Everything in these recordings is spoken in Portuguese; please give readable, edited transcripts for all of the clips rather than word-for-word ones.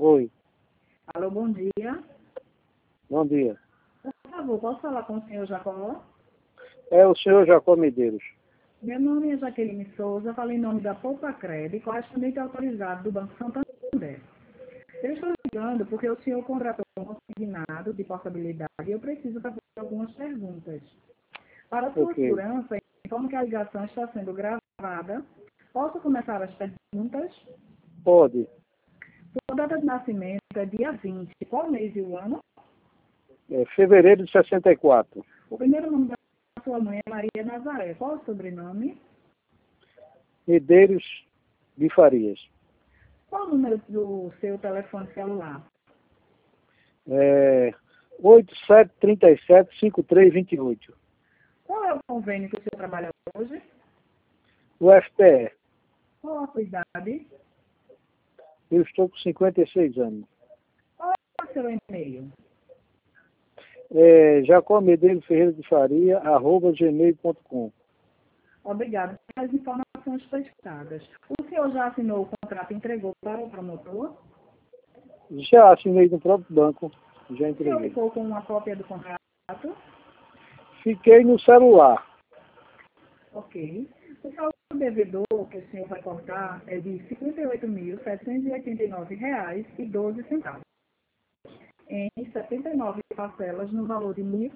Oi, Alô, bom dia. bom dia. Por favor, posso falar com o senhor Jacó? É o senhor Jacó Medeiros. Meu nome é Jaqueline Souza, falo em nome da Poupa Crédito, correspondente autorizado do Banco Santander. Eu estou ligando porque o senhor contratou um consignado de portabilidade e eu preciso fazer algumas perguntas. Para sua Ok. segurança, informo que a ligação está sendo gravada. Posso começar as perguntas? Pode. Sua data de nascimento é dia 20. Qual mês e o ano? É fevereiro de 64. O primeiro nome da sua mãe é Maria Nazaré. Qual o sobrenome? Medeiros de Farias. Qual o número do seu telefone celular? 8737-5328. Qual é o convênio que o senhor trabalha hoje? O FPE. Qual a sua idade? Eu estou com 56 anos. Qual é o seu e-mail? Jacó Medeiros Ferreira de Faria, @gmail.com. Obrigado pelas informações prestadas. O senhor já assinou o contrato e entregou para o promotor? Já assinei no próprio banco. Já O senhor entreguei. ficou com uma cópia do contrato? Fiquei no celular. Ok. O saldo devedor que o senhor vai cortar é de R$ 58.789,12. Em 79 parcelas no valor de R$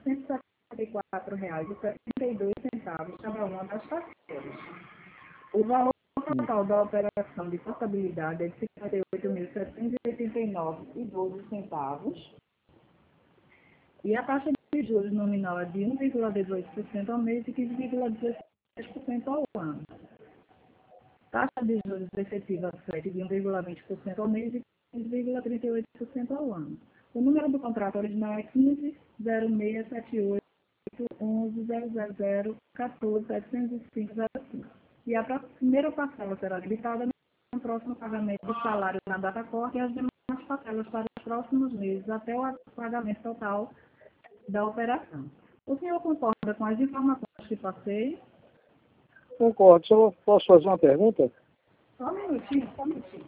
1.174,72 cada uma das parcelas. O valor total da operação de portabilidade é de R$ 58.789,12 e a taxa de juros nominal é de 1,18% ao mês e 15,16% ao ano. Taxa de juros efetiva FED de 1,20% ao mês e 15,38% ao ano. O número do contrato original é 15.0678.11.000.14.705.05 e a primeira parcela será debitada no próximo pagamento do salário na data corte e as demais parcelas para os próximos meses até o pagamento total da operação. O senhor concorda com as informações que passei? Concordo. Só posso fazer uma pergunta? Só um minutinho, só um minutinho.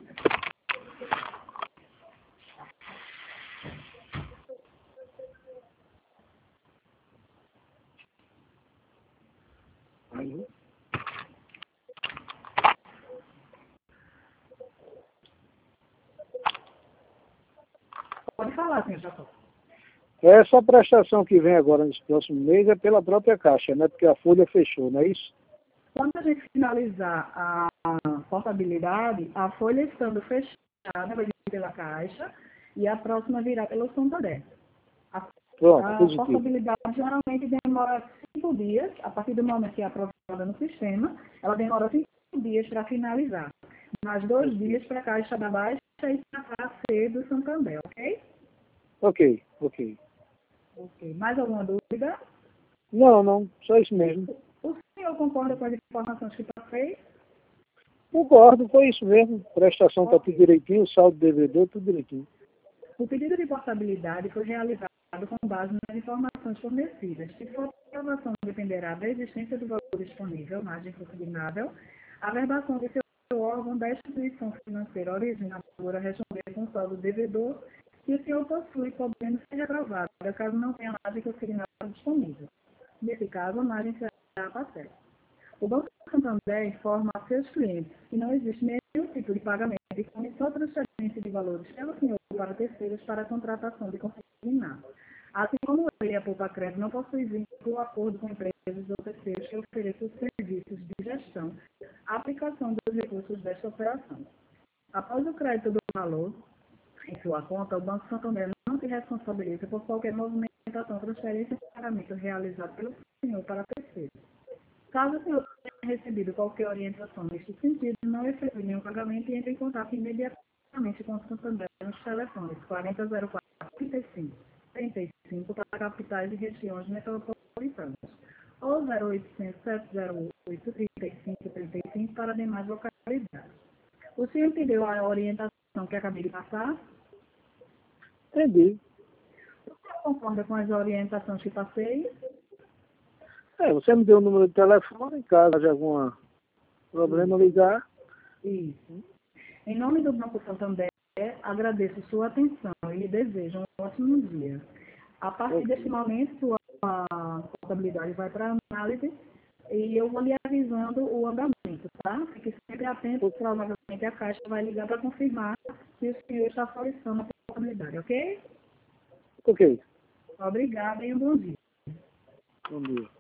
Pode falar, senhor Jacó. Essa prestação que vem agora nesse próximo mês é pela própria Caixa, né? Porque a folha fechou, não é isso? Quando a gente finalizar a portabilidade, a folha estando fechada vai vir pela Caixa e a próxima virá pelo Santander. A Pronto, positivo. portabilidade geralmente demora 5 dias, a partir do momento que é aprovada no sistema, ela demora 5 dias para finalizar. Mais 2 dias para a Caixa da Baixa e para a C do Santander, ok? Ok. Ok. Mais alguma dúvida? Não, só isso mesmo. O senhor concorda com as informações que passei? Concordo, foi isso mesmo. Prestação está tudo direitinho, saldo devedor, tudo direitinho. O pedido de portabilidade foi realizado com base nas informações fornecidas. Se for aprovação dependerá da existência do valor disponível, margem consignável, a verbação de seu órgão da instituição financeira originadora responder com saldo devedor que o senhor possui, podendo ser reprovada, caso não tenha margem consignada disponível. Nesse caso, a margem será a parcela. O Banco Santander informa a seus clientes que não existe nenhum tipo de pagamento e forne só transferência de valores pelo senhor para terceiros para a contratação de consignado. Assim como ele e a Poupa Crédito não possuem vínculo ou acordo com empresas ou terceiros que ofereçam serviços de gestão, a aplicação dos recursos desta operação. Após o crédito do valor em sua conta, o Banco Santander não se responsabiliza por qualquer movimentação, transferência ou pagamento realizado pelo senhor para terceiros. Caso o senhor tenha recebido qualquer orientação neste sentido, não efetue nenhum pagamento e entre em contato imediatamente com o Santander nos telefones 4004-35-35 para capitais e regiões metropolitanas ou 0800-708-3535 para demais localidades. O senhor entendeu a orientação que acabei de passar? Entendi. O senhor concorda com as orientações que passei? Você me deu o número de telefone, caso haja algum problema, ligar. Isso. Em nome do Banco Santander, Agradeço sua atenção e desejo um ótimo dia. A partir deste momento, sua contabilidade vai para análise e eu vou lhe avisando o andamento, tá? Fique sempre atento, provavelmente a Caixa vai ligar para confirmar se o senhor está solicitando a contabilidade, ok? Ok. Obrigada e um bom dia. Bom dia.